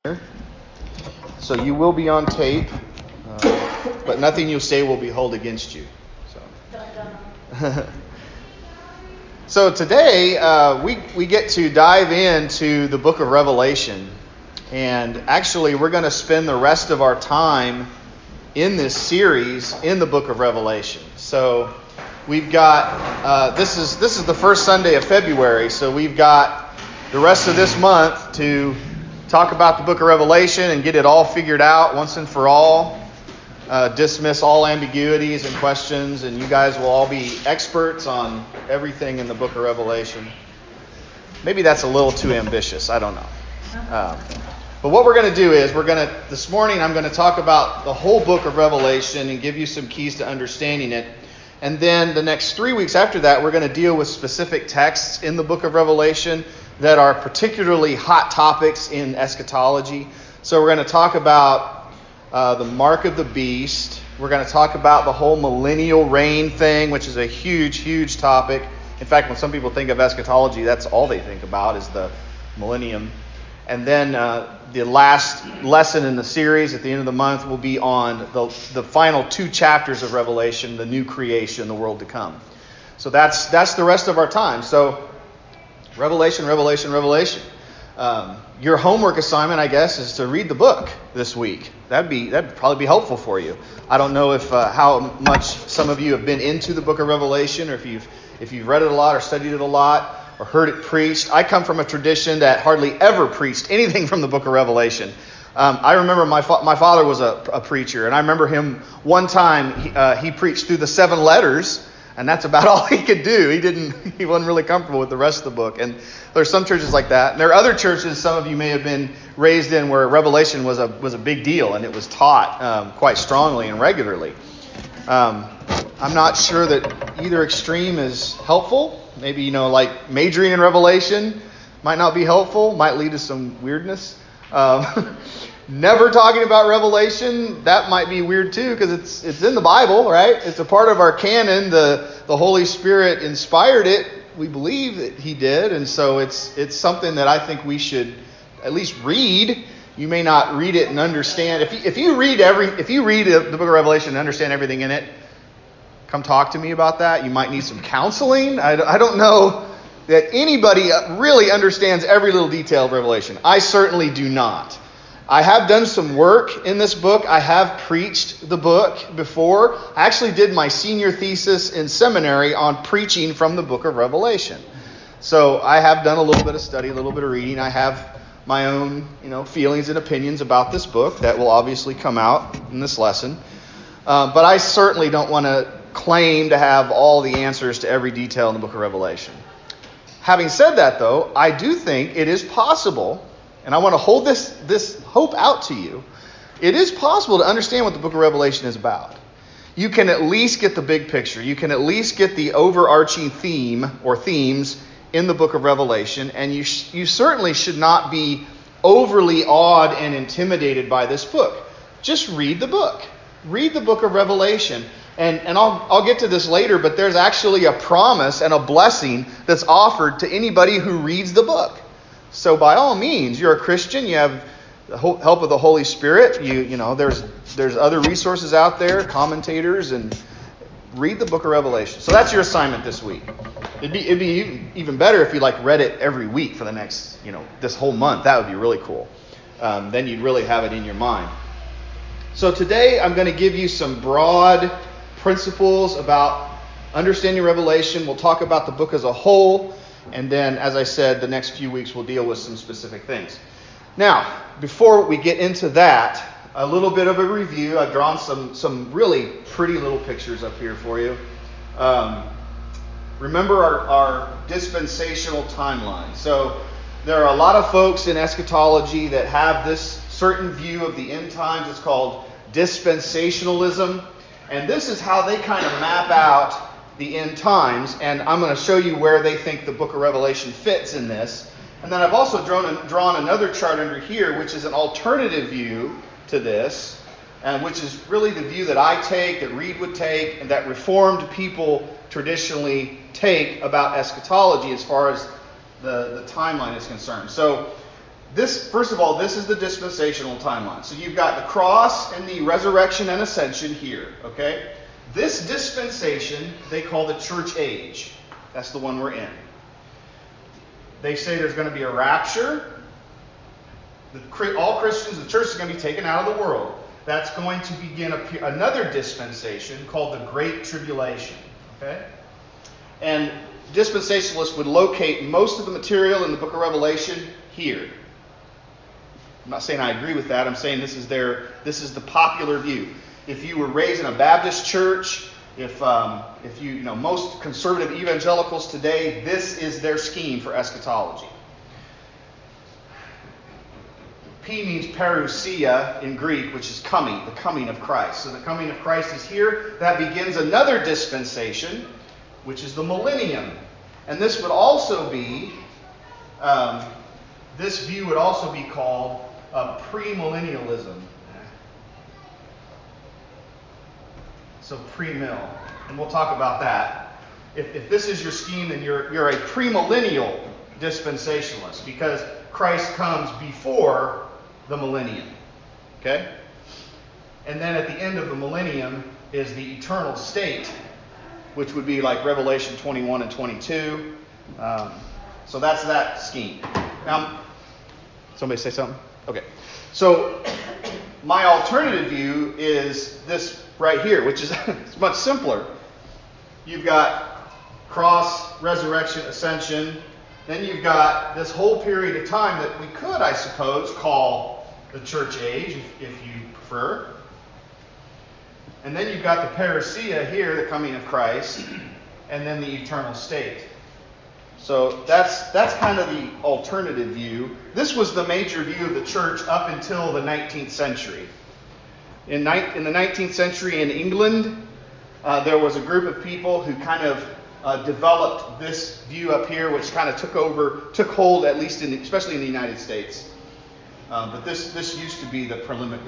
So you will be on tape, but nothing you say will be held against you. So today we get to dive into the book of Revelation, and actually we're going to spend the rest of our time in this series in the book of Revelation. So we've got this is the first Sunday of February, so we've got the rest of this month to talk about the book of Revelation and get it all figured out once and for all. Dismiss all ambiguities and questions, and you guys will all be experts on everything in the book of Revelation. Maybe that's a little too ambitious. I don't know. But what we're going to do is this morning I'm going to talk about the whole book of Revelation and give you some keys to understanding it. And then the next 3 weeks after that, we're going to deal with specific texts in the book of Revelation that are particularly hot topics in eschatology. So we're going to talk about the mark of the beast. We're going to talk about the whole millennial reign thing, which is a huge, huge topic. In fact, when some people think of eschatology, that's all they think about is the millennium. And then the last lesson in the series at the end of the month will be on the final 2 chapters of Revelation, the new creation, the world to come. So that's the rest of our time. So Revelation. Your homework assignment, I guess, is to read the book this week. That'd probably be helpful for you. I don't know if how much some of you have been into the book of Revelation, or if you've read it a lot or studied it a lot or heard it preached. I come from a tradition that hardly ever preached anything from the book of Revelation. I remember my father was a preacher, and I remember him one time he preached through the 7 letters. And that's about all he could do. He wasn't really comfortable with the rest of the book. And there's some churches like that. And there are other churches some of you may have been raised in where Revelation was a big deal, and it was taught quite strongly and regularly. I'm not sure that either extreme is helpful. Maybe, like majoring in Revelation might not be helpful, might lead to some weirdness. Never talking about Revelation, that might be weird too, because it's in the Bible, right? It's a part of our canon. The Holy Spirit inspired it. We believe that He did, and so it's something that I think we should at least read. You may not read it and understand. If you read the book of Revelation and understand everything in it, come talk to me about that. You might need some counseling. I don't know that anybody really understands every little detail of Revelation. I certainly do not. I have done some work in this book. I have preached the book before. I actually did my senior thesis in seminary on preaching from the book of Revelation. So I have done a little bit of study, a little bit of reading. I have my own, feelings and opinions about this book that will obviously come out in this lesson. But I certainly don't want to claim to have all the answers to every detail in the book of Revelation. Having said that, though, I do think it is possible, and I want to hold this hope out to you. It is possible to understand what the book of Revelation is about. You can at least get the big picture. You can at least get the overarching theme or themes in the book of Revelation. And you certainly should not be overly awed and intimidated by this book. Just read the book. Read the book of Revelation. And I'll get to this later, but there's actually a promise and a blessing that's offered to anybody who reads the book. So by all means, you're a Christian, you have the help of the Holy Spirit, there's other resources out there, commentators, and read the book of Revelation. So that's your assignment this week. It'd be even better if you read it every week for the next, this whole month. That would be really cool. Then you'd really have it in your mind. So today I'm going to give you some broad principles about understanding Revelation. We'll talk about the book as a whole. And then, as I said, the next few weeks we'll deal with some specific things. Now, before we get into that, a little bit of a review. I've drawn some really pretty little pictures up here for you. Remember our dispensational timeline. So there are a lot of folks in eschatology that have this certain view of the end times. It's called dispensationalism. And this is how they kind of map out the end times, and I'm going to show you where they think the book of Revelation fits in this. And then I've also drawn another chart under here, which is an alternative view to this, and which is really the view that I take, that Reed would take, and that Reformed people traditionally take about eschatology as far as the timeline is concerned. So This, first of all, this is the dispensational timeline. So you've got the cross and the resurrection and ascension here, okay? This dispensation they call the church age. That's the one we're in. They say there's going to be a rapture. All Christians, the church is going to be taken out of the world. That's going to begin another dispensation called the Great Tribulation, okay? And dispensationalists would locate most of the material in the book of Revelation here. I'm not saying I agree with that. I'm saying this is the popular view. If you were raised in a Baptist church, if you know most conservative evangelicals today, this is their scheme for eschatology. P means parousia in Greek, which is coming, the coming of Christ. So the coming of Christ is here. That begins another dispensation, which is the millennium. And this would also be, this view would also be called premillennialism. So pre-mill. And we'll talk about that. If this is your scheme, then you're a premillennial dispensationalist because Christ comes before the millennium. Okay? And then at the end of the millennium is the eternal state, which would be like Revelation 21 and 22. So that's that scheme. Now, somebody say something? Okay. So my alternative view is this right here, which is it's much simpler. You've got cross, resurrection, ascension. Then you've got this whole period of time that we could, I suppose, call the church age, if you prefer. And then you've got the parousia here, the coming of Christ, and then the eternal state. So that's kind of the alternative view. This was the major view of the church up until the 19th century. In the 19th century in England, there was a group of people who kind of developed this view up here, which kind of took hold, at least especially in the United States. But this used to be the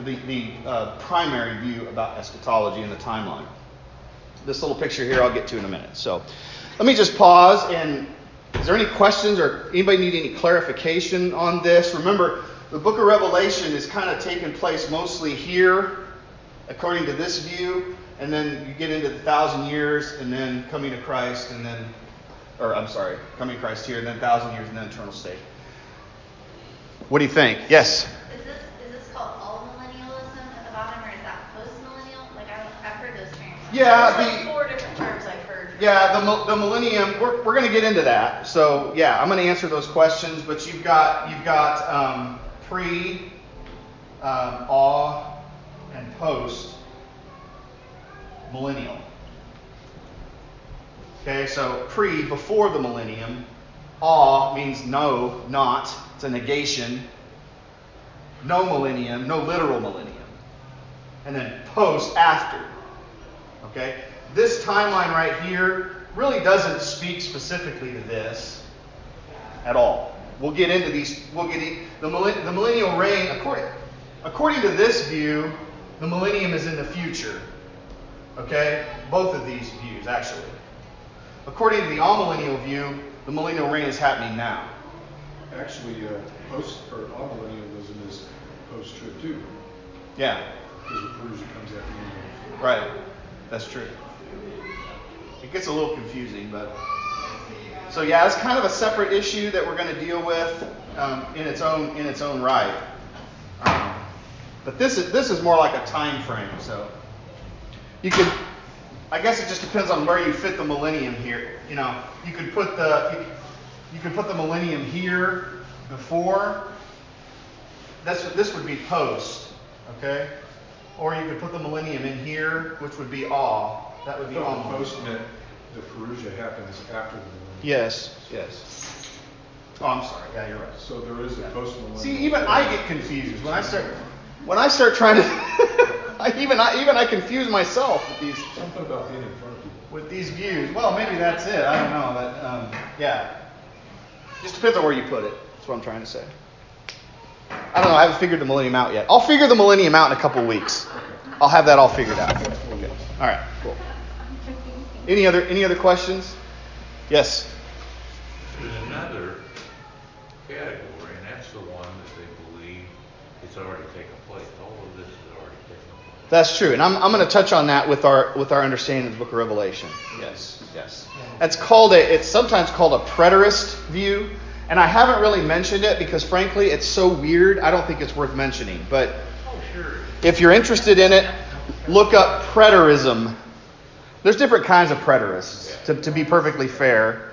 primary view about eschatology and the timeline. This little picture here I'll get to in a minute. So let me just pause. And is there any questions or anybody need any clarification on this? Remember, the book of Revelation is kind of taking place mostly here, according to this view. And then you get into the 1,000 years and then coming to Christ coming to Christ here and then 1,000 years and then eternal state. What do you think? Yes? Is this called all millennialism at the bottom, or is that post-millennial? Like, I've heard those terms. Yeah. There's like 4 different terms I've heard. Yeah, the millennium, we're going to get into that. So, yeah, I'm going to answer those questions. But you've got pre, awe, and post millennial. Okay, so pre, before the millennium. Awe means no, not. It's a negation. No millennium, no literal millennium. And then post, after. Okay? This timeline right here really doesn't speak specifically to this at all. We'll get into these. The millennial reign, according to this view, the millennium is in the future. Okay? Both of these views, actually. According to the amillennial view, the millennial reign is happening now. Actually, amillennialism is post-trib too. Yeah. Because the Perusia comes at the end. Right. That's true. It gets a little confusing, but so yeah, it's kind of a separate issue that we're going to deal with in its own right. But this is more like a time frame. So you could, I guess it just depends on where you fit the millennium here. You know, you could put the millennium here before. This would be post, okay? Or you could put the millennium in here, which would be awe. That would be awe. Post meant the Perusia happens after the millennium. Yes. Oh, I'm sorry. Yeah, you're right. So there is a post-millennium. See, even I get confused when I start trying to. I confuse myself with these. Something about being in front of people. With these views. Well, maybe that's it. I don't know, but yeah. Just depends on where you put it. That's what I'm trying to say. I don't know. I haven't figured the millennium out yet. I'll figure the millennium out in a couple of weeks. I'll have that all figured out. Okay. All right. Cool. Any other questions? Yes. There's another category, and that's the one that taken place. All of this has already taken place. That's true, and I'm going to touch on that with our understanding of the book of Revelation. Yes. It's sometimes called a preterist view, and I haven't really mentioned it because frankly it's so weird. I don't think it's worth mentioning. But if you're interested in it, look up preterism. There's different kinds of preterists. To be perfectly fair,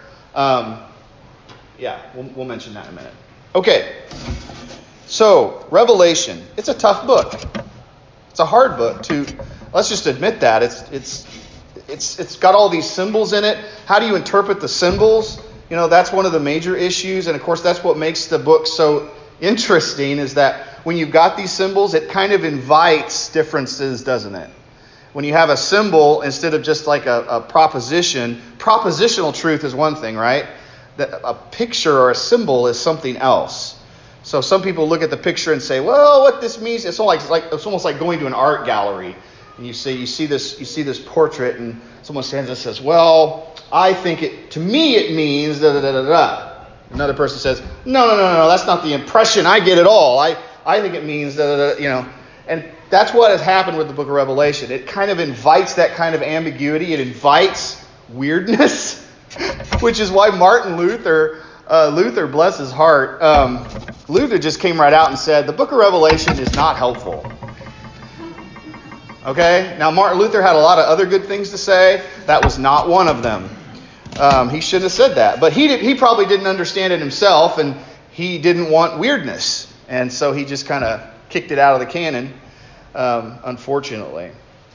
we'll mention that in a minute. Okay, so Revelation. It's a tough book. It's a hard book to. Let's just admit that it's got all these symbols in it. How do you interpret the symbols? That's one of the major issues, and of course that's what makes the book so interesting. Is that when you've got these symbols, it kind of invites differences, doesn't it? When you have a symbol instead of just like a proposition, propositional truth is one thing, right? A picture or a symbol is something else. So some people look at the picture and say, well, what this means, it's almost like going to an art gallery. And you see this portrait, and someone stands and says, well, I think to me it means da da da da da. Another person says, no, that's not the impression I get at all. I think it means da da da, And that's what has happened with the book of Revelation. It kind of invites that kind of ambiguity. It invites weirdness, which is why Martin Luther, bless his heart, Luther just came right out and said, the book of Revelation is not helpful. Okay? Now, Martin Luther had a lot of other good things to say. That was not one of them. He shouldn't have said that. But he probably didn't understand it himself, and he didn't want weirdness. And so he just kind of kicked it out of the canon, unfortunately.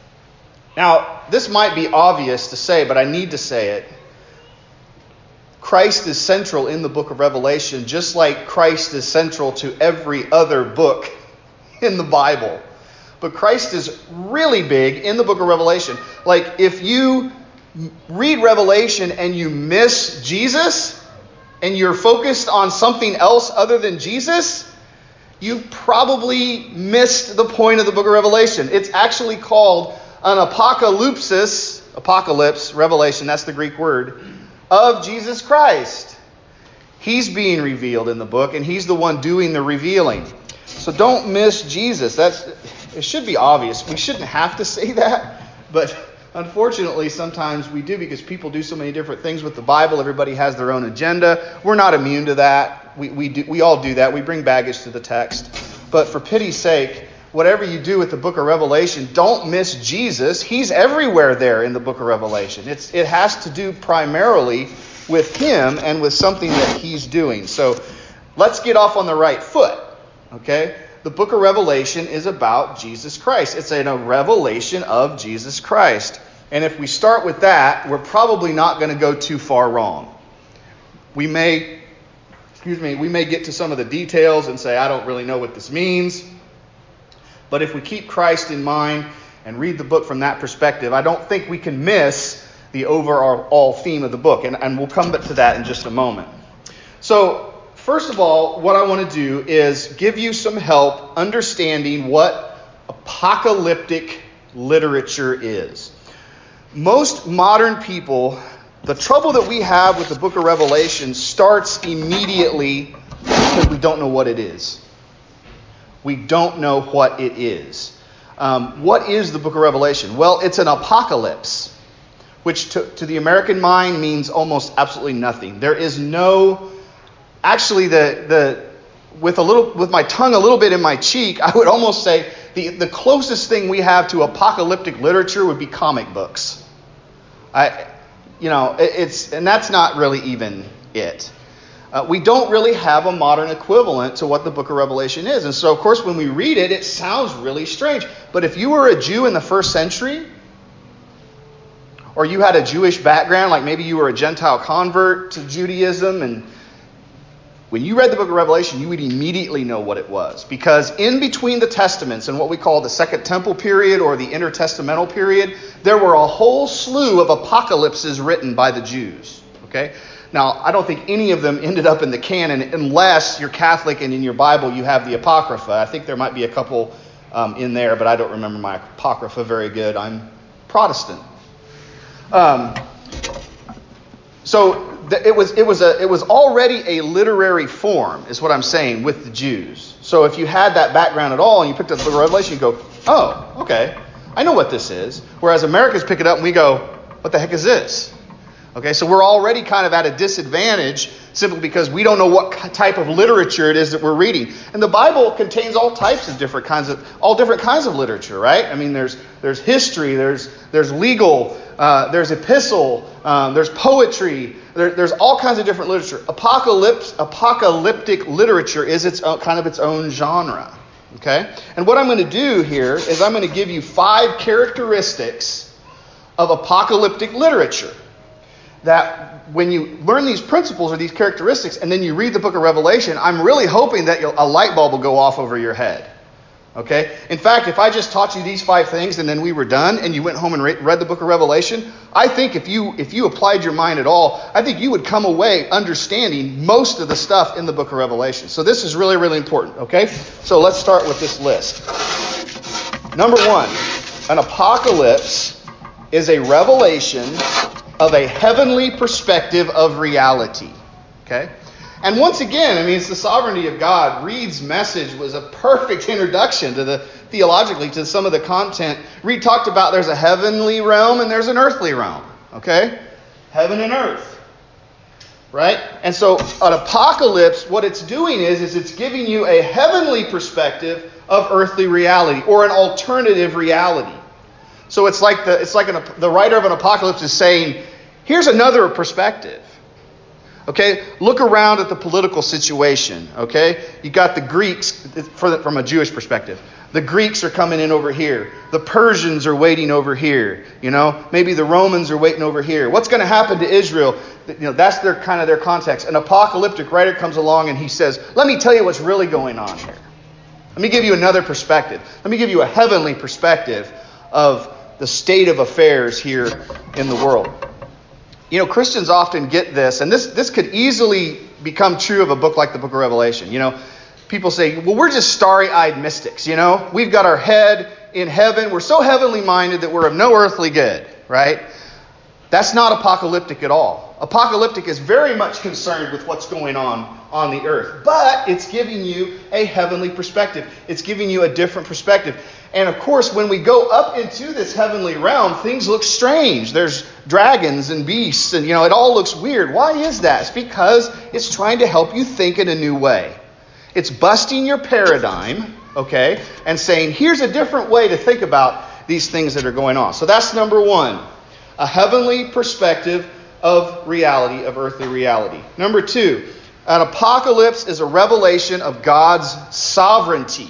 Now, this might be obvious to say, but I need to say it. Christ is central in the book of Revelation, just like Christ is central to every other book in the Bible. But Christ is really big in the book of Revelation. Like, if you read Revelation and you miss Jesus, and you're focused on something else other than Jesus, you probably missed the point of the book of Revelation. It's actually called an apocalypse, Revelation, that's the Greek word, of Jesus Christ. He's being revealed in the book, and he's the one doing the revealing. So don't miss Jesus. It should be obvious. We shouldn't have to say that, but unfortunately sometimes we do because people do so many different things with the Bible. Everybody has their own agenda. We're not immune to that. We all do that. We bring baggage to the text. But for pity's sake, whatever you do with the book of Revelation, don't miss Jesus. He's everywhere there in the book of Revelation. It has to do primarily with him and with something that he's doing. So let's get off on the right foot. Okay? The book of Revelation is about Jesus Christ. It's a revelation of Jesus Christ. And if we start with that, we're probably not going to go too far wrong. We may get to some of the details and say, I don't really know what this means. But if we keep Christ in mind and read the book from that perspective, I don't think we can miss the overall theme of the book. And we'll come back to that in just a moment. So, first of all, what I want to do is give you some help understanding what apocalyptic literature is. Most modern people, the trouble that we have with the book of Revelation starts immediately because we don't know what it is. We don't know what it is. What is the book of Revelation? Well, it's an apocalypse, which to the American mind means almost absolutely nothing. There is no... Actually, with my tongue a little bit in my cheek, I would almost say the closest thing we have to apocalyptic literature would be comic books. And that's not really even it. We don't really have a modern equivalent to what the book of Revelation is. And so, of course, when we read it, it sounds really strange. But if you were a Jew in the first century, or you had a Jewish background, like maybe you were a Gentile convert to Judaism, and when you read the book of Revelation, you would immediately know what it was. Because in between the Testaments and what we call the Second Temple period or the intertestamental period, there were a whole slew of apocalypses written by the Jews. Okay? Now, I don't think any of them ended up in the canon unless you're Catholic and in your Bible you have the Apocrypha. I think there might be a couple in there, but I don't remember my Apocrypha very good. I'm Protestant. So it was already a literary form, is what I'm saying, with the Jews. So if you had that background at all and you picked up the book of Revelation, you go, oh, okay, I know what this is. Whereas Americans pick it up and we go, what the heck is this? Okay, so we're already kind of at a disadvantage simply because we don't know what type of literature it is that we're reading. And the Bible contains all different kinds of literature, right? I mean, there's history, there's legal, there's epistle, there's poetry, there's all kinds of different literature. Apocalyptic literature is its own genre. Okay, and what I'm going to do here is I'm going to give you 5 characteristics of apocalyptic literature. That when you learn these principles or these characteristics and then you read the book of Revelation, I'm really hoping that a light bulb will go off over your head. Okay? In fact, if I just taught you these 5 things and then we were done and you went home and read the book of Revelation, I think if you applied your mind at all, I think you would come away understanding most of the stuff in the book of Revelation. So this is really, really important. Okay? So let's start with this list. Number 1, an apocalypse is a revelation of a heavenly perspective of reality. Okay? And once again, I mean, it's the sovereignty of God. Reed's message was a perfect introduction theologically to some of the content. Reed talked about there's a heavenly realm and there's an earthly realm. Okay? Heaven and earth. Right? And so an apocalypse, what it's doing is it's giving you a heavenly perspective of earthly reality or an alternative reality. So it's like the writer of an apocalypse is saying, here's another perspective. Okay, look around at the political situation. Okay, you got the Greeks from a Jewish perspective. The Greeks are coming in over here. The Persians are waiting over here. You know, maybe the Romans are waiting over here. What's going to happen to Israel? You know, that's their context. An apocalyptic writer comes along and he says, "Let me tell you what's really going on here. Let me give you another perspective. Let me give you a heavenly perspective of the state of affairs here in the world." You know, Christians often get this, and this could easily become true of a book like the book of Revelation. You know, people say, well, we're just starry-eyed mystics, you know. We've got our head in heaven. We're so heavenly minded that we're of no earthly good, right? That's not apocalyptic at all. Apocalyptic is very much concerned with what's going on the earth. But it's giving you a heavenly perspective. It's giving you a different perspective. And of course, when we go up into this heavenly realm, things look strange. There's dragons and beasts, and it all looks weird. Why is that? It's because it's trying to help you think in a new way. It's busting your paradigm, okay, and saying, here's a different way to think about these things that are going on. So that's number 1, a heavenly perspective of reality, of earthly reality. Number 2, an apocalypse is a revelation of God's sovereignty.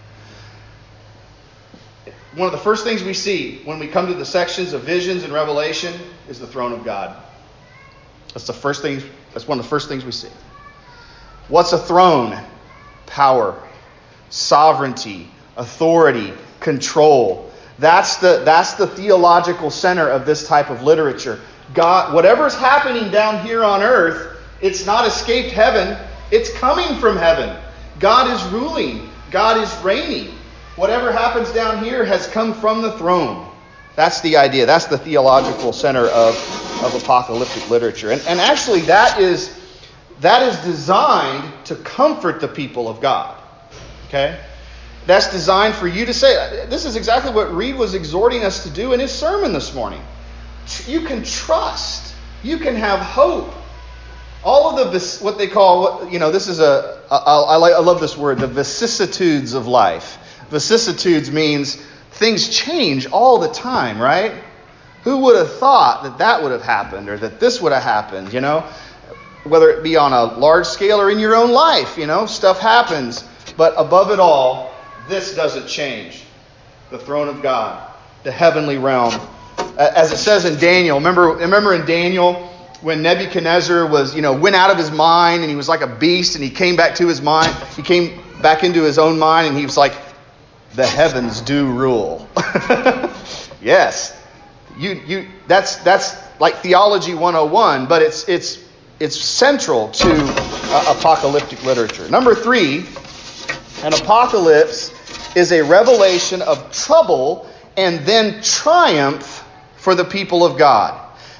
One of the first things we see when we come to the sections of visions and revelation is the throne of God. That's one of the first things we see. What's a throne? Power, sovereignty, authority, control. That's the theological center of this type of literature. God, whatever's happening down here on earth, it's not escaped heaven. It's coming from heaven. God is ruling. God is reigning. Whatever happens down here has come from the throne. That's the idea. That's the theological center of apocalyptic literature. And actually that is designed to comfort the people of God. Okay? That's designed for you to say. This is exactly what Reed was exhorting us to do in his sermon this morning. You can trust. You can have hope. All of the, what they call, this is I love this word, the vicissitudes of life. Vicissitudes means things change all the time, right? Who would have thought that would have happened or that this would have happened, Whether it be on a large scale or in your own life, stuff happens. But above it all, this doesn't change. The throne of God, the heavenly realm. As it says in Daniel, remember in Daniel when Nebuchadnezzar was, went out of his mind and he was like a beast and he came back to his mind. He came back into his own mind and he was like, the heavens do rule. Yes. That's like theology 101, but it's central to apocalyptic literature. Number 3, an apocalypse is a revelation of trouble and then triumph for the people of God.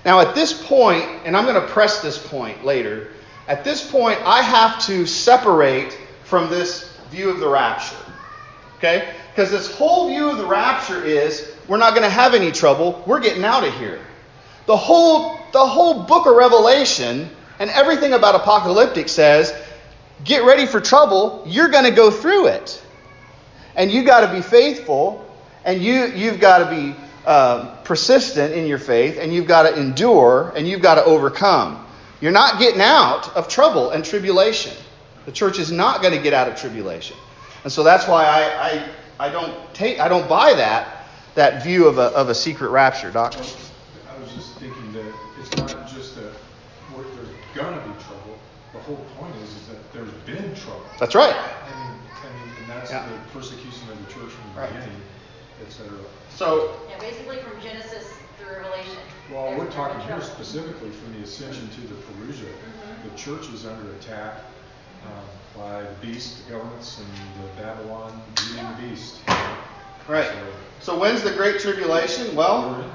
Now at this point, and I'm going to press this point later, at this point I have to separate from this view of the rapture. Okay? Because this whole view of the rapture is we're not going to have any trouble. We're getting out of here. The whole book of Revelation and everything about apocalyptic says, get ready for trouble. You're going to go through it. And you've got to be faithful. And you've got to be persistent in your faith. And you've got to endure. And you've got to overcome. You're not getting out of trouble and tribulation. The church is not going to get out of tribulation. And so that's why I don't buy that view of a secret rapture, Doc. I was just thinking that it's not just that there's gonna be trouble. The whole point is that there's been trouble. That's right. And that's the persecution of the church from the beginning, etc. So basically from Genesis through Revelation. Well, we're talking here specifically from the ascension to the Parousia. The church is under attack by the beast, the governments, and the Babylon breeding the beast. right. So when's the Great Tribulation? Well,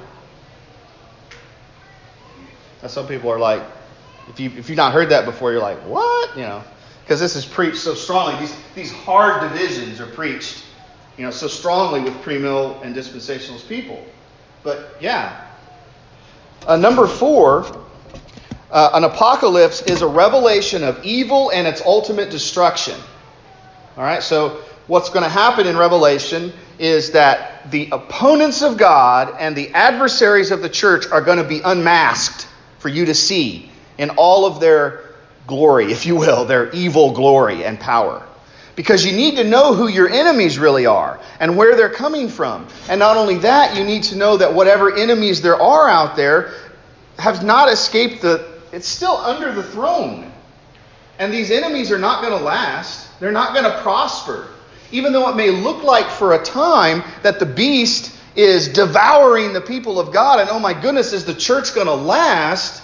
some people are like, if you've not heard that before, you're like, what? Because this is preached so strongly. These hard divisions are preached, so strongly with premill and dispensationalist people. But yeah. Number 4, an apocalypse is a revelation of evil and its ultimate destruction. All right, so what's going to happen in Revelation is that the opponents of God and the adversaries of the church are going to be unmasked for you to see in all of their glory, if you will, their evil glory and power. Because you need to know who your enemies really are and where they're coming from. And not only that, you need to know that whatever enemies there are out there have not escaped it's still under the throne. And these enemies are not going to last. They're not going to prosper. Even though it may look like for a time that the beast is devouring the people of God, and oh my goodness, is the church going to last?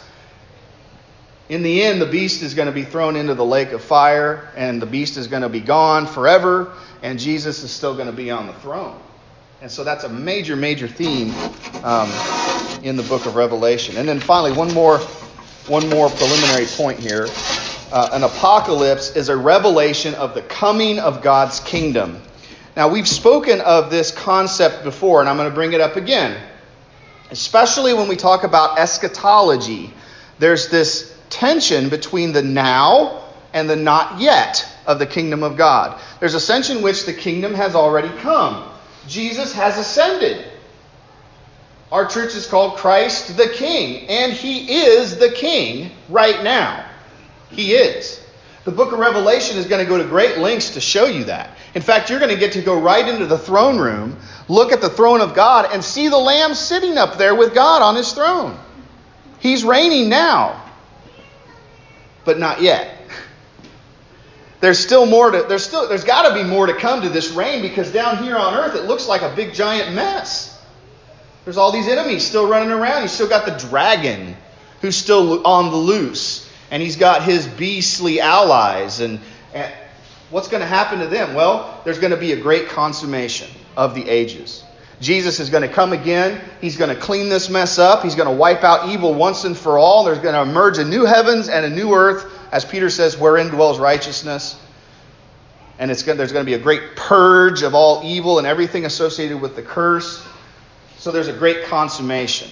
In the end, the beast is going to be thrown into the lake of fire, and the beast is going to be gone forever, and Jesus is still going to be on the throne. And so that's a major, major theme in the book of Revelation. And then finally, one more preliminary point here. An apocalypse is a revelation of the coming of God's kingdom. Now, we've spoken of this concept before, and I'm going to bring it up again. Especially when we talk about eschatology. There's this tension between the now and the not yet of the kingdom of God. There's a sense in which the kingdom has already come. Jesus has ascended. Our church is called Christ the King, and He is the King right now. He is. The book of Revelation is going to go to great lengths to show you that. In fact, you're going to get to go right into the throne room, look at the throne of God, and see the Lamb sitting up there with God on His throne. He's reigning now, but not yet. There's got to be more to come to this reign, because down here on earth it looks like a big giant mess. There's all these enemies still running around. You've still got the dragon who's still on the loose. And he's got his beastly allies. And what's going to happen to them? Well, there's going to be a great consummation of the ages. Jesus is going to come again. He's going to clean this mess up. He's going to wipe out evil once and for all. There's going to emerge a new heavens and a new earth, as Peter says, wherein dwells righteousness. And there's going to be a great purge of all evil and everything associated with the curse. So there's a great consummation.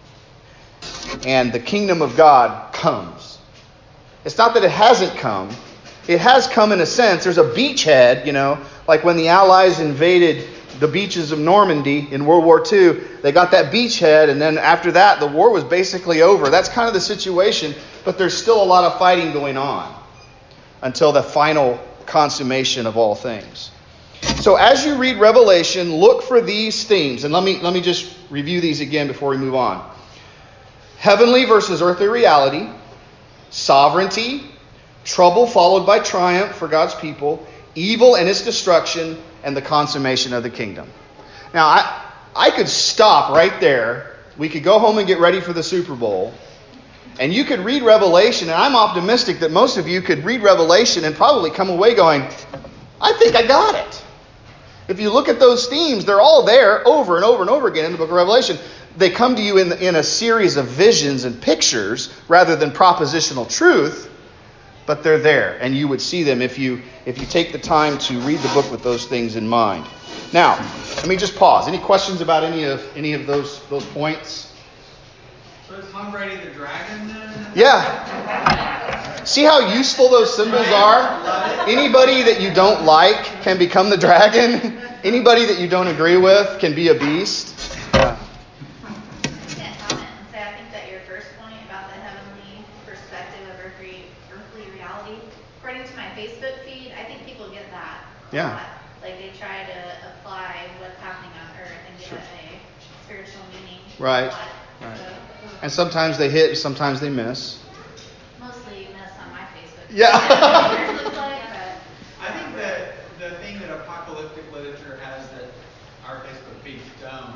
And the kingdom of God comes. It's not that it hasn't come. It has come in a sense. There's a beachhead, like when the Allies invaded the beaches of Normandy in World War II. They got that beachhead, and then after that, the war was basically over. That's kind of the situation, but there's still a lot of fighting going on until the final consummation of all things. So as you read Revelation, look for these themes. And let me just review these again before we move on. Heavenly versus earthly reality, sovereignty, trouble followed by triumph for God's people, evil and its destruction, and the consummation of the kingdom. Now, I could stop right there. We could go home and get ready for the Super Bowl. And you could read Revelation, and I'm optimistic that most of you could read Revelation and probably come away going, I think I got it. If you look at those themes, they're all there over and over and over again in the book of Revelation. they come to you in a series of visions and pictures rather than propositional truth, but they're there, and you would see them if you take the time to read the book with those things in mind. Now, let me just pause. Any questions about any of those points? So is Tom Brady the dragon then? Yeah. See how useful those symbols are? Anybody that you don't like can become the dragon. Anybody that you don't agree with can be a beast. Yeah. I can't comment and say I think that your first point about the heavenly perspective of earthly reality, according to my Facebook feed, I think people get that. Yeah. A lot. Like they try to apply what's happening on earth and give it a spiritual meaning. Right. A lot. Right. So, And sometimes they hit, sometimes they miss. mostly miss on my Facebook. Yeah. Yours looks like, but I think that the thing that apocalyptic literature has that our Facebook feeds don't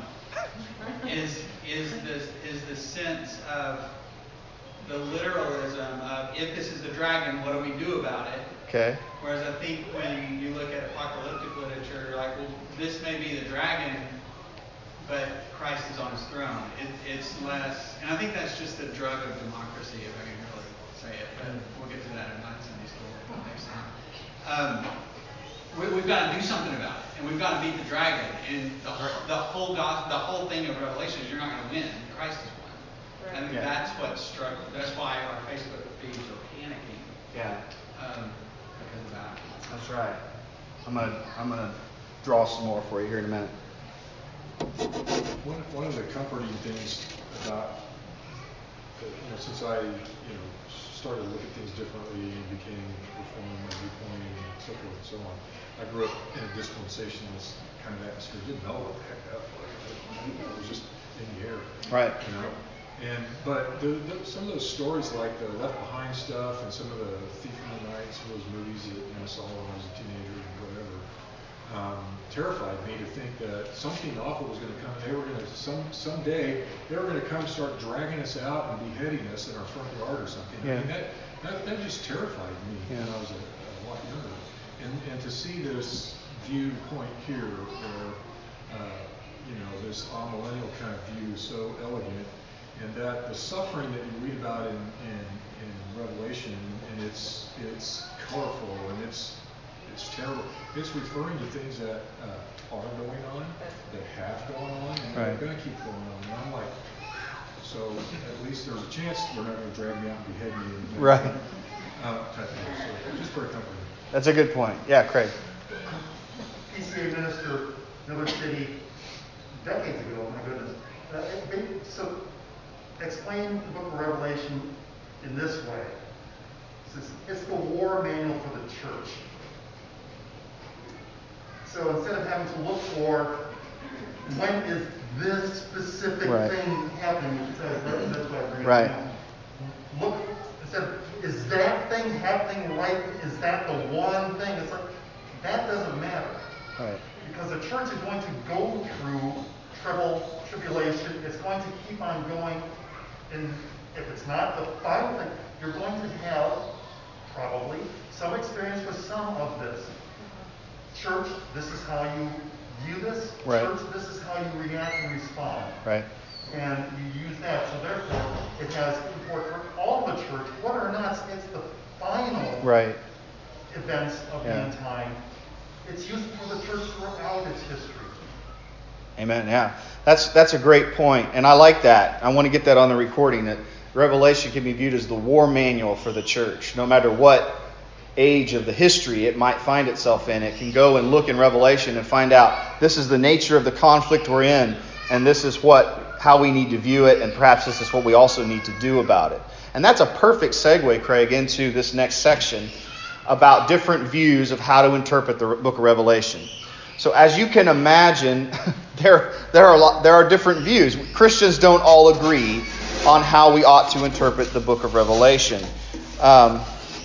is the sense of the literalism of if this is the dragon, what do we do about it? Okay. Whereas I think when you look at apocalyptic literature, you're like, well, this may be the dragon, but Christ is on his throne. It's less, and I think that's just the drug of democracy, if I can really say it, but we'll get to that in Sunday school next time. We've got to do something about it, and we've got to beat the dragon. And the whole thing of Revelation is you're not going to win. Christ has won. Right. I think that's what's struggling. That's why our Facebook feeds are panicking. Yeah. Because of that. That's right. I'm gonna draw some more for you here in a minute. One of the comforting things about, since I, started to look at things differently and became reformed my viewpoint and so forth and so on. I grew up in a dispensationalist kind of atmosphere. Didn't know what the heck that was. It was just in the air. Right. But some of those stories, like the Left Behind stuff, and some of the Thief in the Night, some of those movies that I saw when I was a teenager and whatever, terrified me to think that something awful was going to come. They were going to someday they were going to come start dragging us out and beheading us in our front yard or something. Yeah. I mean, that just terrified me when I was a lot younger. And to see this viewpoint here, where this amillennial kind of view, so elegant, and that the suffering that you read about in Revelation, and it's colorful and it's terrible. It's referring to things that are going on, that have gone on, and Right. are going to keep going on. And I'm like, so at least there's a chance they're not going to drag me out and behead me. Right. Type thing. So just very comforting. That's a good point. Yeah, Craig. PCA minister, Miller City, decades ago, my goodness. So explain the book of Revelation in this way. It's the war manual for the church. So instead of having to look for when is this specific Right. thing happening, that's why I bring it Right. down. Look, instead of, is that thing happening right? Is that the one thing? It's like, that doesn't matter. Right. Because the church is going to go through tribulation. It's going to keep on going. And if it's not the final thing, you're going to have probably some experience with some of this. Church, this is how you view this. Right. Church, this is how you react and respond. Right. And you use that. So therefore, it has import for all the church, whether or not it's the final Right. events of the Yeah. end time. It's useful for the church throughout its history. Amen. Yeah. That's a great point, and I like that. I want to get that on the recording, that Revelation can be viewed as the war manual for the church. No matter what age of the history it might find itself in, it can go and look in Revelation and find out this is the nature of the conflict we're in, and this is how we need to view it, and perhaps this is what we also need to do about it. And that's a perfect segue, Craig, into this next section about different views of how to interpret the book of Revelation. So as you can imagine, there are different views. Christians don't all agree on how we ought to interpret the book of Revelation. Now,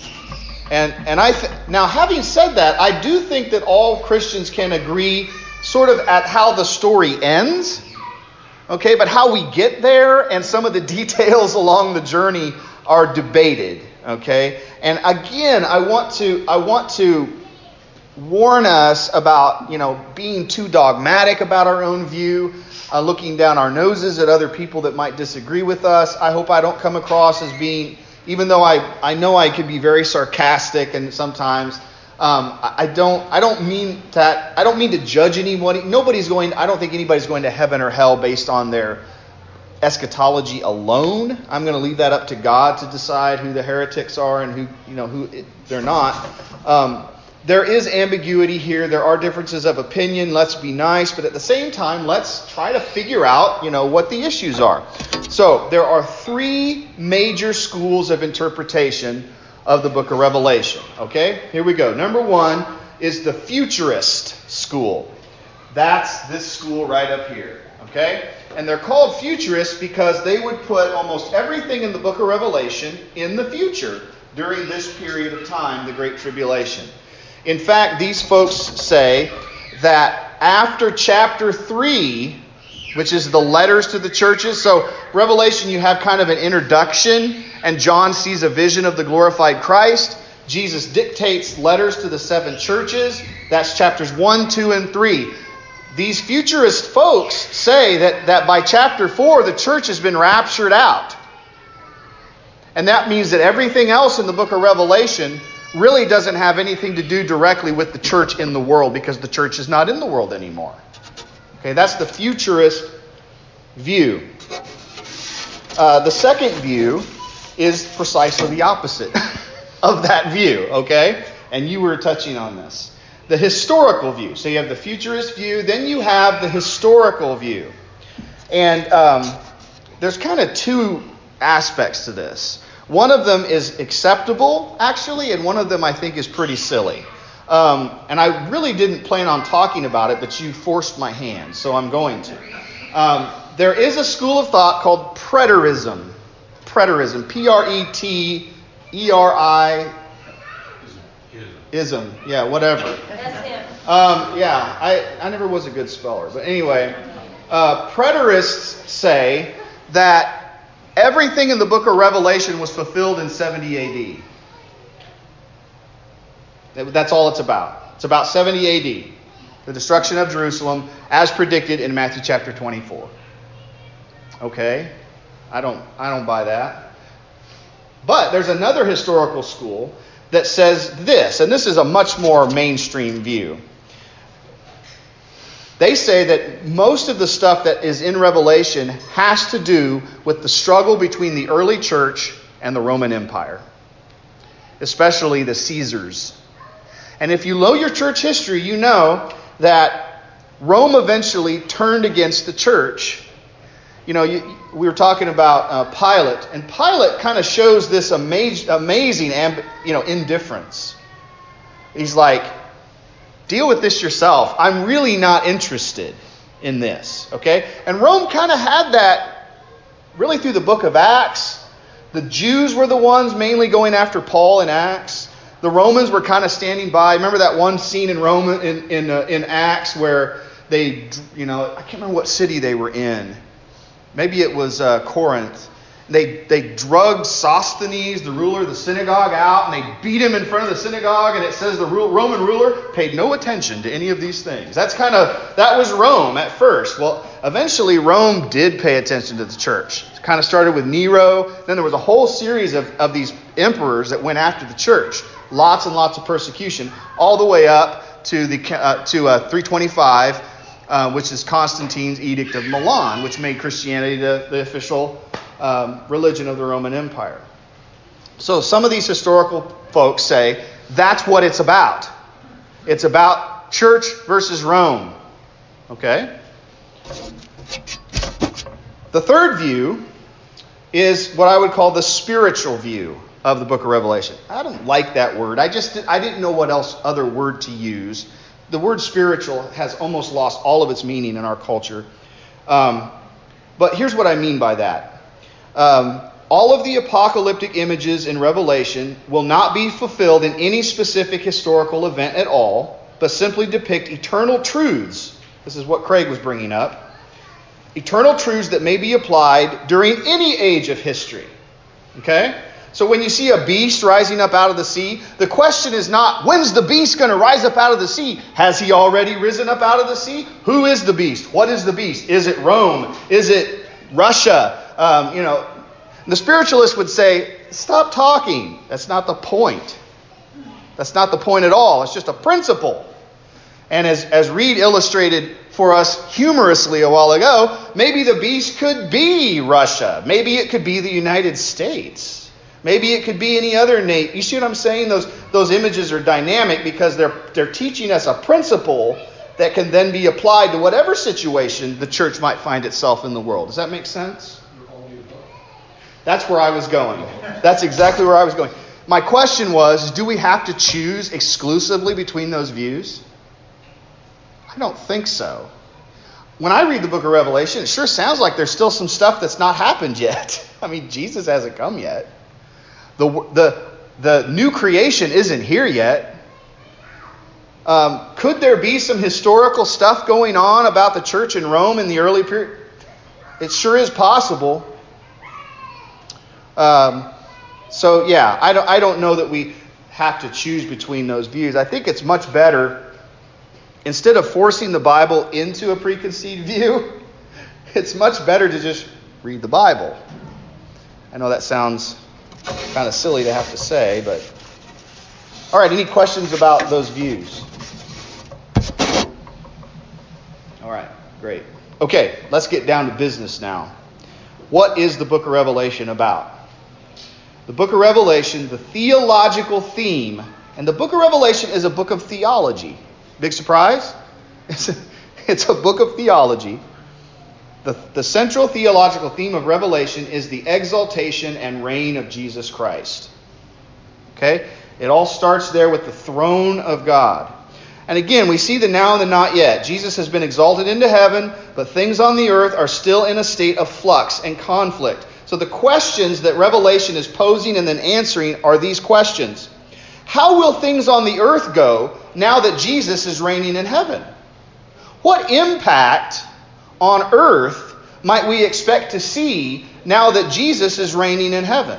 having said that, I do think that all Christians can agree sort of at how the story ends. Okay, but how we get there and some of the details along the journey are debated. Okay, and again, I want to warn us about, being too dogmatic about our own view, looking down our noses at other people that might disagree with us. I hope I don't come across as being, even though I know I could be very sarcastic and sometimes, I don't mean that. I don't mean to judge anybody. I don't think anybody's going to heaven or hell based on their eschatology alone. I'm going to leave that up to God to decide who the heretics are and who they're not. There is ambiguity here. There are differences of opinion. Let's be nice, but at the same time, let's try to figure out, what the issues are. So there are 3 major schools of interpretation of the book of Revelation. Okay, here we go. Number 1 is the futurist school. That's this school right up here. Okay, and they're called futurists because they would put almost everything in the book of Revelation in the future during this period of time, the Great Tribulation. In fact, these folks say that after chapter 3, which is the letters to the churches. So Revelation, you have kind of an introduction, and John sees a vision of the glorified Christ. Jesus dictates letters to the 7 churches. That's chapters 1, 2, and 3. These futurist folks say that by chapter 4, the church has been raptured out. And that means that everything else in the book of Revelation really doesn't have anything to do directly with the church in the world, because the church is not in the world anymore. Okay, that's the futurist view. The second view is precisely the opposite of that view, okay? And you were touching on this. The historical view. So you have the futurist view, then you have the historical view. And there's kind of 2 aspects to this. One of them is acceptable, actually, and one of them I think is pretty silly. And I really didn't plan on talking about it, but you forced my hand, so I'm going to. There is a school of thought called preterism. Preterism. P-R-E-T-E-R-I... Ism. Yeah, whatever. That's him. I never was a good speller. But anyway, preterists say that everything in the book of Revelation was fulfilled in 70 AD. That's all it's about. It's about 70 AD. The destruction of Jerusalem as predicted in Matthew chapter 24. Okay? I don't buy that. But there's another historical school that says this, and this is a much more mainstream view. They say that most of the stuff that is in Revelation has to do with the struggle between the early church and the Roman Empire, especially the Caesars. And if you know your church history, you know that Rome eventually turned against the church. We were talking about Pilate, and Pilate kind of shows this amazing indifference. He's like, deal with this yourself. I'm really not interested in this. Okay? And Rome kind of had that really through the book of Acts. The Jews were the ones mainly going after Paul in Acts. The Romans were kind of standing by. Remember that one scene in Rome in Acts where they, I can't remember what city they were in. Maybe it was Corinth. They drugged Sosthenes, the ruler of the synagogue, out, and they beat him in front of the synagogue, and it says the Roman ruler paid no attention to any of these things. That was Rome at first. Well, eventually Rome did pay attention to the church. It kind of started with Nero. Then there was a whole series of these emperors that went after the church. Lots and lots of persecution, all the way up to 325, which is Constantine's Edict of Milan, which made Christianity the official religion of the Roman Empire. So some of these historical folks say that's what it's about. It's about church versus Rome. Okay? The third view is what I would call the spiritual view of the book of Revelation. I don't like that word. I didn't know what other word to use. The word spiritual has almost lost all of its meaning in our culture. But here's what I mean by that. All of the apocalyptic images in Revelation will not be fulfilled in any specific historical event at all, but simply depict eternal truths. This is what Craig was bringing up. Eternal truths that may be applied during any age of history. Okay? So when you see a beast rising up out of the sea, the question is not, when's the beast going to rise up out of the sea? Has he already risen up out of the sea? Who is the beast? What is the beast? Is it Rome? Is it Russia? The spiritualist would say, stop talking. That's not the point. That's not the point at all. It's just a principle. And as Reed illustrated for us humorously a while ago, maybe the beast could be Russia. Maybe it could be the United States. Maybe it could be any other nation. You see what I'm saying? Those images are dynamic because they're teaching us a principle that can then be applied to whatever situation the church might find itself in the world. Does that make sense? That's where I was going. That's exactly where I was going. My question was, do we have to choose exclusively between those views? I don't think so. When I read the book of Revelation, it sure sounds like there's still some stuff that's not happened yet. I mean, Jesus hasn't come yet. The new creation isn't here yet. Could there be some historical stuff going on about the church in Rome in the early period? It sure is possible. So yeah, I don't know that we have to choose between those views. I think it's much better, instead of forcing the Bible into a preconceived view, it's much better to just read the Bible. I know that sounds kind of silly to have to say, but all right, any questions about those views? All right, great. Okay, let's get down to business now. What is the book of Revelation about? The book of Revelation, the theological theme, and the book of Revelation is a book of theology. Big surprise? It's a book of theology. The central theological theme of Revelation is the exaltation and reign of Jesus Christ. Okay? It all starts there with the throne of God. And again, we see the now and the not yet. Jesus has been exalted into heaven, but things on the earth are still in a state of flux and conflict. So the questions that Revelation is posing and then answering are these questions. How will things on the earth go now that Jesus is reigning in heaven? What impact on earth might we expect to see now that Jesus is reigning in heaven?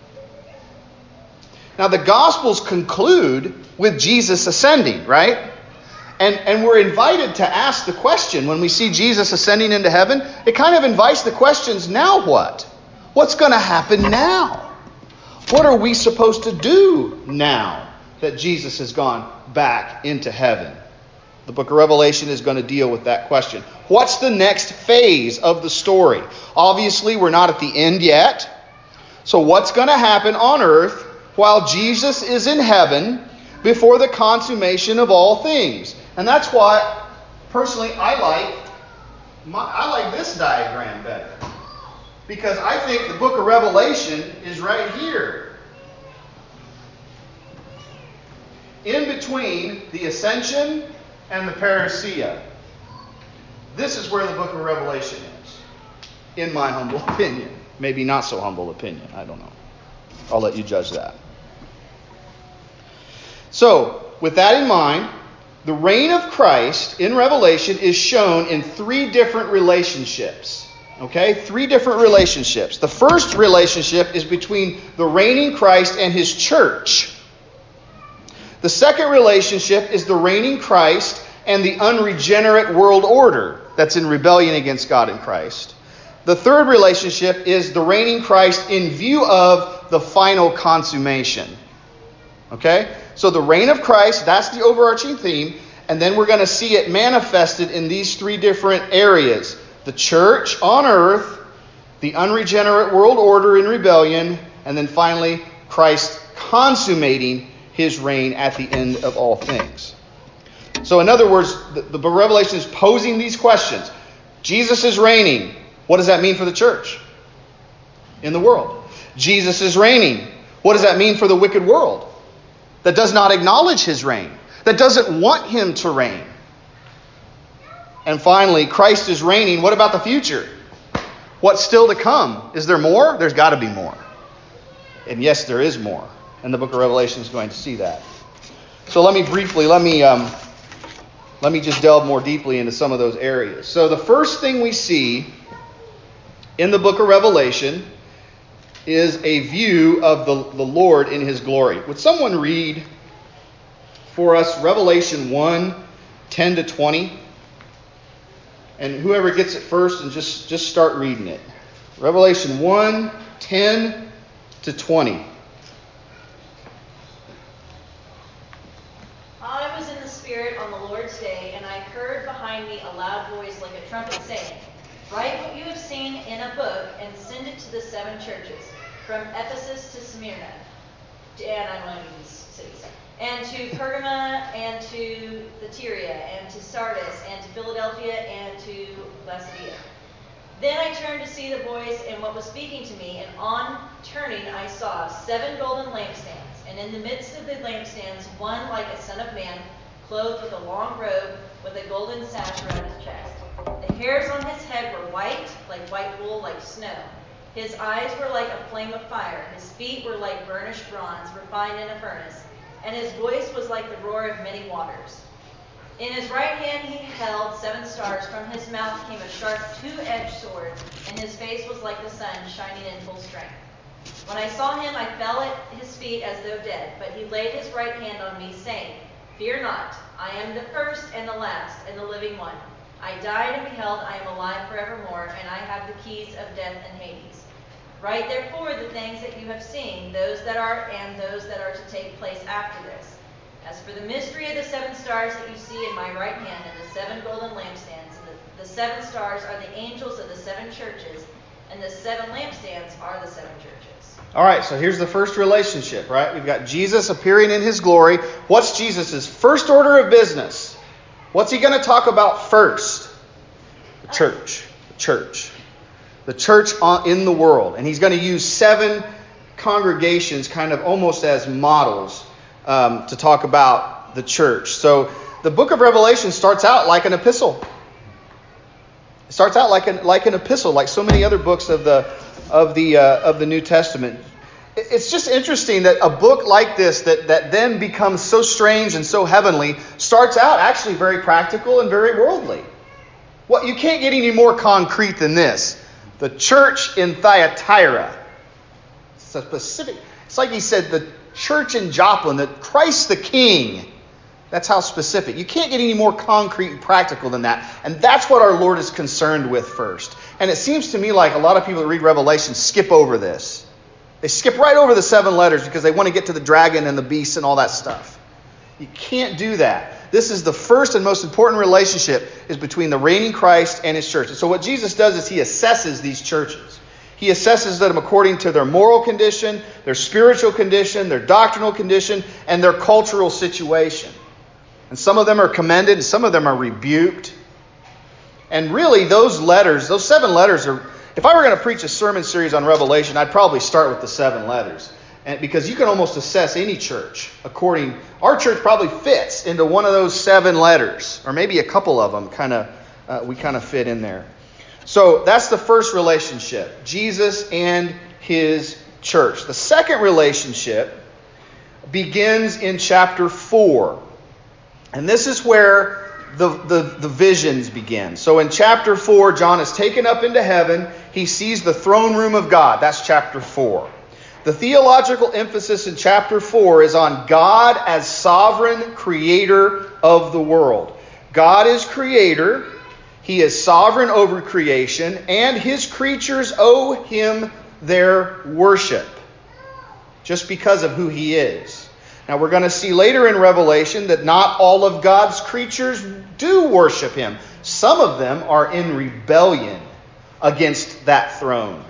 Now the Gospels conclude with Jesus ascending, right? And we're invited to ask the question when we see Jesus ascending into heaven. It kind of invites the questions, now what? What's going to happen now? What are we supposed to do now that Jesus has gone back into heaven? The book of Revelation is going to deal with that question. What's the next phase of the story? Obviously, we're not at the end yet. So what's going to happen on earth while Jesus is in heaven before the consummation of all things? And that's why, personally, I like this diagram better. Because I think the book of Revelation is right here. In between the ascension and the parousia. This is where the book of Revelation is, in my humble opinion. Maybe not so humble opinion. I don't know. I'll let you judge that. So, with that in mind, the reign of Christ in Revelation is shown in 3 different relationships. Okay? 3 different relationships. The first relationship is between the reigning Christ and his church. The second relationship is the reigning Christ and the unregenerate world order that's in rebellion against God and Christ. The third relationship is the reigning Christ in view of the final consummation. Okay? So the reign of Christ, that's the overarching theme. And then we're going to see it manifested in these 3 different areas. The church on earth, the unregenerate world order in rebellion, and then finally Christ consummating his reign at the end of all things. So in other words, the Revelation is posing these questions. Jesus is reigning. What does that mean for the church in the world? Jesus is reigning. What does that mean for the wicked world that does not acknowledge his reign, that doesn't want him to reign? And finally, Christ is reigning. What about the future? What's still to come? Is there more? There's got to be more. And yes, there is more. And the book of Revelation is going to see that. So let me just delve more deeply into some of those areas. So the first thing we see in the book of Revelation is a view of the Lord in his glory. Would someone read for us Revelation 1, 10 to 20? And whoever gets it first, and just start reading it. Revelation 1, 10 to 20. I was in the Spirit on the Lord's day, and I heard behind me a loud voice like a trumpet saying, "Write what you have seen in a book and send it to the 7 churches, from Ephesus to Smyrna," and I'm one of these cities, "and to Pergama, and to Thyatira, and to Sardis, and to Philadelphia, and to Laodicea." Then I turned to see the voice and what was speaking to me, and on turning I saw 7 golden lampstands, and in the midst of the lampstands one like a son of man, clothed with a long robe, with a golden sash around his chest. The hairs on his head were white, like white wool, like snow. His eyes were like a flame of fire. His feet were like burnished bronze, refined in a furnace. And his voice was like the roar of many waters. In his right hand he held 7 stars. From his mouth came a sharp 2-edged sword, and his face was like the sun, shining in full strength. When I saw him, I fell at his feet as though dead. But he laid his right hand on me, saying, "Fear not, I am the first and the last and the living one. I died, and behold, I am alive forevermore, and I have the keys of death and Hades. Write therefore the things that you have seen, those that are and those that are to take place after this. As for the mystery of the 7 stars that you see in my right hand, and the 7 golden lampstands, and the 7 stars are the angels of the 7 churches, and the 7 lampstands are the 7 churches." All right, so here's the first relationship, right? We've got Jesus appearing in his glory. What's Jesus' first order of business? What's he going to talk about first? The church. The church. The church in the world. And he's going to use 7 congregations kind of almost as models to talk about the church. So the book of Revelation starts out like an epistle. It starts out like an epistle, like so many other books of the New Testament. It's just interesting that a book like this that then becomes so strange and so heavenly starts out actually very practical and very worldly. Well, you can't get any more concrete than this. The church in Thyatira. It's a specific. It's like he said, the church in Joplin, that Christ the King. That's how specific. You can't get any more concrete and practical than that. And that's what our Lord is concerned with first. And it seems to me like a lot of people that read Revelation skip over this. They skip right over the 7 letters because they want to get to the dragon and the beast and all that stuff. You can't do that. This is the first and most important relationship is between the reigning Christ and his church. And so what Jesus does is he assesses these churches. He assesses them according to their moral condition, their spiritual condition, their doctrinal condition, and their cultural situation. And some of them are commended and some of them are rebuked. And really those letters, those 7 letters are, if I were going to preach a sermon series on Revelation, I'd probably start with the 7 letters. And because you can almost assess any church according, our church probably fits into one of those 7 letters, or maybe a couple of them we kind of fit in there. So that's the first relationship, Jesus and his church. The second relationship begins in chapter 4. And this is where the visions begin. So in chapter 4, John is taken up into heaven. He sees the throne room of God. That's chapter 4. The theological emphasis in chapter 4 is on God as sovereign creator of the world. God is creator. He is sovereign over creation, and his creatures owe him their worship just because of who he is. Now we're going to see later in Revelation that not all of God's creatures do worship him. Some of them are in rebellion against that throne.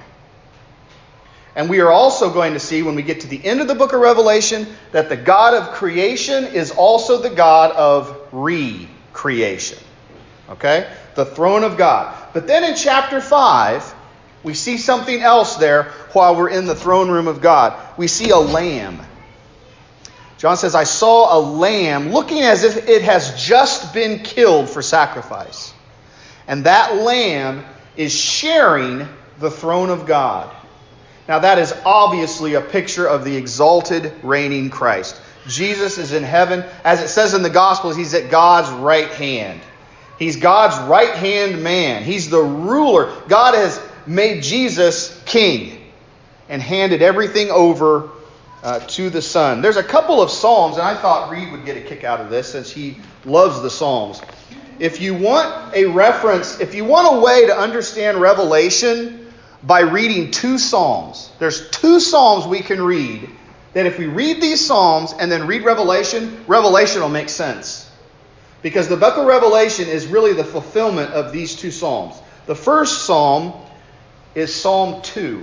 And we are also going to see when we get to the end of the book of Revelation that the God of creation is also the God of recreation. Okay? The throne of God. But then in chapter 5, we see something else there while we're in the throne room of God. We see a lamb. John says, I saw a lamb looking as if it has just been killed for sacrifice. And that lamb is sharing the throne of God. Now that is obviously a picture of the exalted reigning Christ. Jesus is in heaven. As it says in the Gospels, he's at God's right hand. He's God's right hand man. He's the ruler. God has made Jesus king. and handed everything over to the Son. There's a couple of Psalms, and I thought Reed would get a kick out of this since he loves the Psalms. If you want a reference, if you want a way to understand Revelation by reading two Psalms, there's two Psalms we can read that if we read these Psalms and then read Revelation, Revelation will make sense. Because the book of Revelation is really the fulfillment of these two Psalms. The first Psalm is Psalm 2.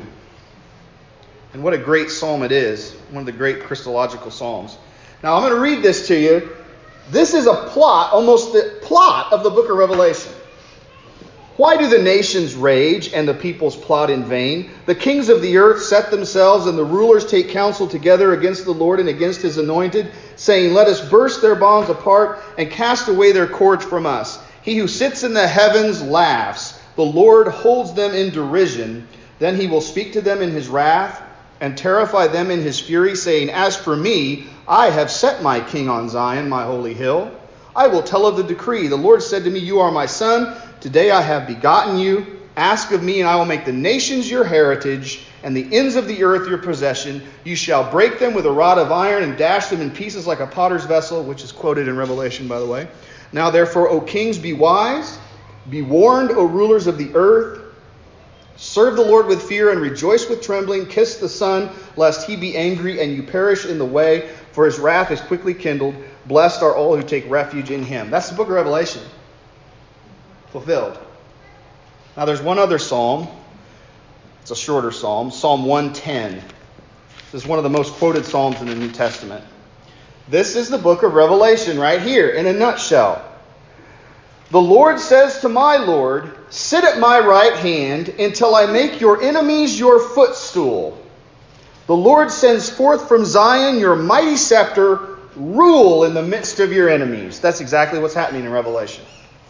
And what a great psalm it is. One of the great Christological psalms. Now I'm going to read this to you. This is a plot, almost the plot of the book of Revelation. Why do the nations rage and the peoples plot in vain? The kings of the earth set themselves and the rulers take counsel together against the Lord and against his anointed, saying, let us burst their bonds apart and cast away their cords from us. He who sits in the heavens laughs. The Lord holds them in derision. Then he will speak to them in his wrath and terrify them in his fury, saying, as for me, I have set my king on Zion, my holy hill. I will tell of the decree. The Lord said to me, you are my son. Today I have begotten you. Ask of me, and I will make the nations your heritage, and the ends of the earth your possession. You shall break them with a rod of iron, and dash them in pieces like a potter's vessel, which is quoted in Revelation, by the way. Now therefore, O kings, be wise. Be warned, O rulers of the earth. Serve the Lord with fear, and rejoice with trembling. Kiss the Son, lest he be angry, and you perish in the way, for his wrath is quickly kindled. Blessed are all who take refuge in him. That's the book of Revelation. Fulfilled. Now there's one other psalm. It's a shorter psalm. Psalm 110. This is one of the most quoted psalms in the New Testament. This is the book of Revelation right here in a nutshell. The Lord says to my Lord, sit at my right hand until I make your enemies your footstool. The Lord sends forth from Zion your mighty scepter, rule in the midst of your enemies. That's exactly what's happening in Revelation.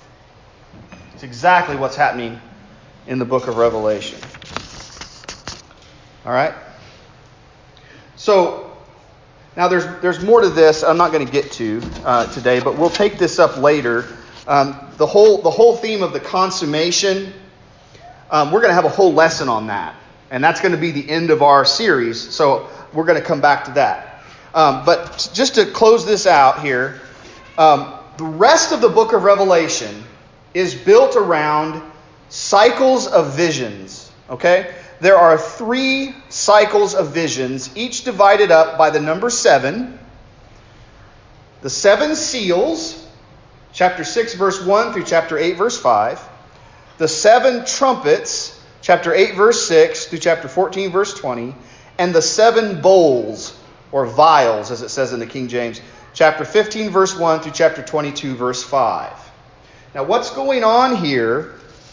It's exactly what's happening in the book of Revelation. All right? So, now there's more to this I'm not going to get to today, but we'll take this up later. The whole theme of the consummation, we're going to have a whole lesson on that. And that's going to be the end of our series, so we're going to come back to that. But just to close this out here, the rest of the book of Revelation is built around cycles of visions. Okay? There are 3 cycles of visions, each divided up by the number 7. The 7 seals, chapter 6, verse 1 through chapter 8, verse 5. The 7 trumpets, chapter 8, verse 6 through chapter 14, verse 20. And the 7 bowls, or vials, as it says in the King James, chapter 15, verse 1 through chapter 22, verse 5. Now, what's going on here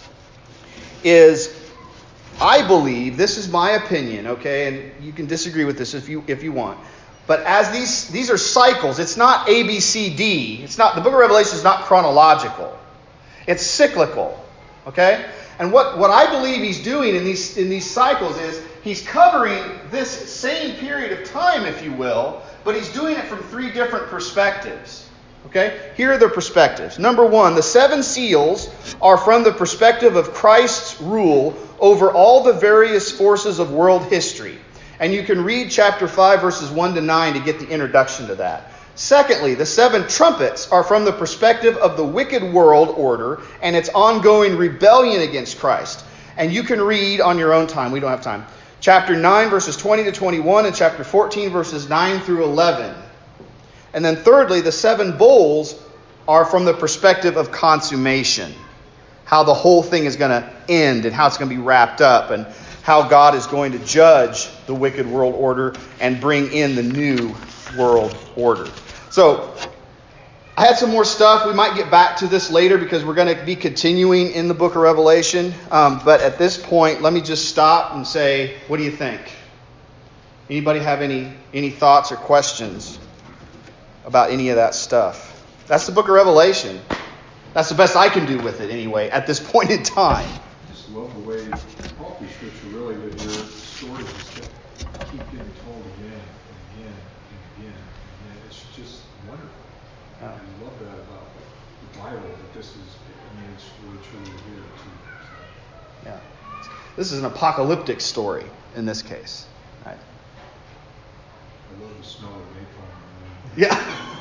is, I believe, this is my opinion, okay, and you can disagree with this if you want. But as these are cycles, it's not A, B, C, D. It's not, the book of Revelation is not chronological. It's cyclical, okay? And what I believe he's doing in these cycles is he's covering this same period of time, if you will, but he's doing it from 3 different perspectives. Okay? Here are the perspectives. Number 1, the 7 seals are from the perspective of Christ's rule over all the various forces of world history. And you can read chapter 5, verses 1 to 9 to get the introduction to that. Secondly, the 7 trumpets are from the perspective of the wicked world order and its ongoing rebellion against Christ. And you can read on your own time. We don't have time. Chapter 9, verses 20 to 21, and chapter 14, verses 9 through 11. And then thirdly, the 7 bowls are from the perspective of consummation. How the whole thing is going to end and how it's going to be wrapped up and how God is going to judge the wicked world order and bring in the new world order. So, I had some more stuff. We might get back to this later because we're going to be continuing in the book of Revelation. But at this point, let me just stop and say, what do you think? Anybody have any thoughts or questions about any of that stuff? That's the book of Revelation. That's the best I can do with it anyway at this point in time. I just love the way all through Scripture, really, that your stories just keep getting told again and again and again and again. It's just wonderful. I love that about the Bible, that this is, it's really truly here too. Yeah. This is an apocalyptic story in this case. Right. I love the smell of napalm. Yeah.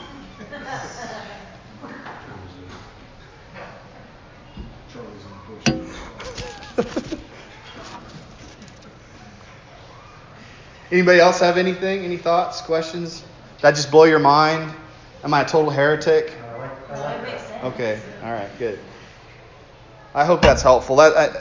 Charlie's in the bush. Anybody else have anything? Any thoughts, questions? Did that just blow your mind? Am I a total heretic? No, it makes sense. Okay. All right. Good. I hope that's helpful.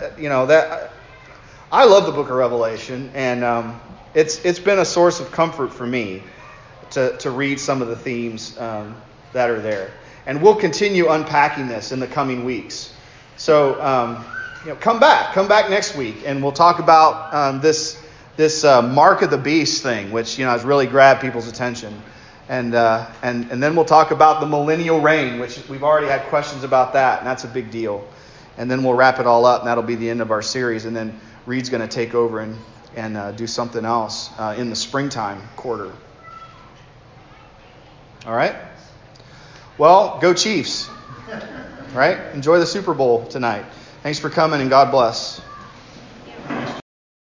I love the Book of Revelation, and it's been a source of comfort for me to read some of the themes that are there. And we'll continue unpacking this in the coming weeks. So come back next week, and we'll talk about this mark of the beast thing, which has really grabbed people's attention. And then we'll talk about the millennial reign, which we've already had questions about that, and that's a big deal. And then we'll wrap it all up, and that'll be the end of our series. And then Reed's going to take over and do something else in the springtime quarter. All right? Well, go Chiefs. Right? Enjoy the Super Bowl tonight. Thanks for coming, and God bless.